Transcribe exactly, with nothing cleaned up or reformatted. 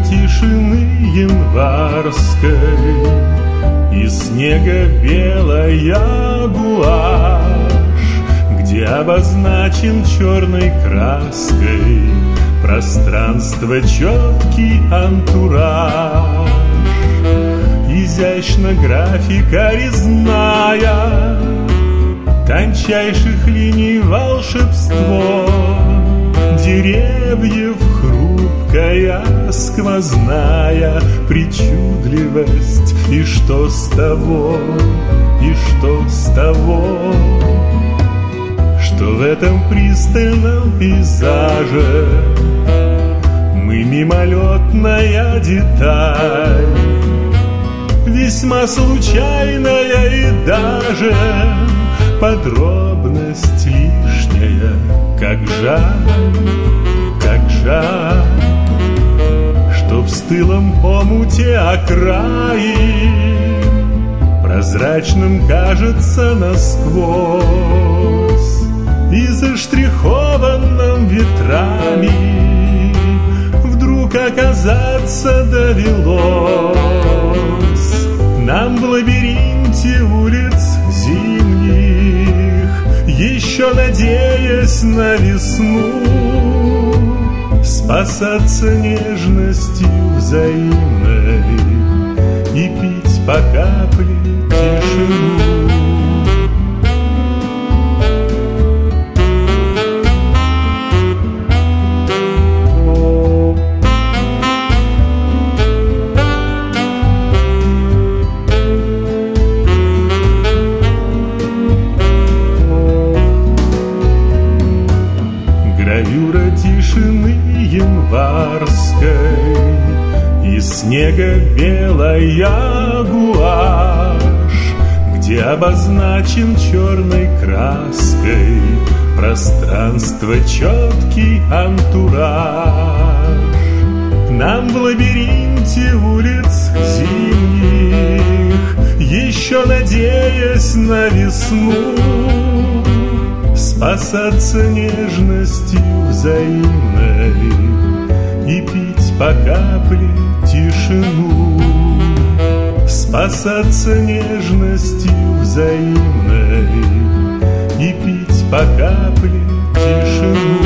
тишины январской, из снега белая гуашь, где обозначен черной краской пространство, четкий антураж. Изящна графика резная, тончайших линий волшебство, деревьев хрупкая, сквозная причудливость. И что с того, и что с того, что в этом пристальном пейзаже мы мимолетная деталь, весьма случайная и даже подробность лишняя. Как жаль, как жаль, что в стылом омуте окраин прозрачным кажется насквозь и заштрихованным ветрами вдруг оказаться довелось нам в лабиринте улиц зимних, еще надеясь на весну, спасаться нежностью взаимной и пить по капле тишину. Гравюра тишины январской, из снега белая гуашь, где обозначен черной краской пространство, четкий антураж. Нам в лабиринте улиц зимних, еще надеясь на весну, спасаться нежностью взаимной и пить по капле тишину. Спасаться нежностью взаимной и пить по капле тишину.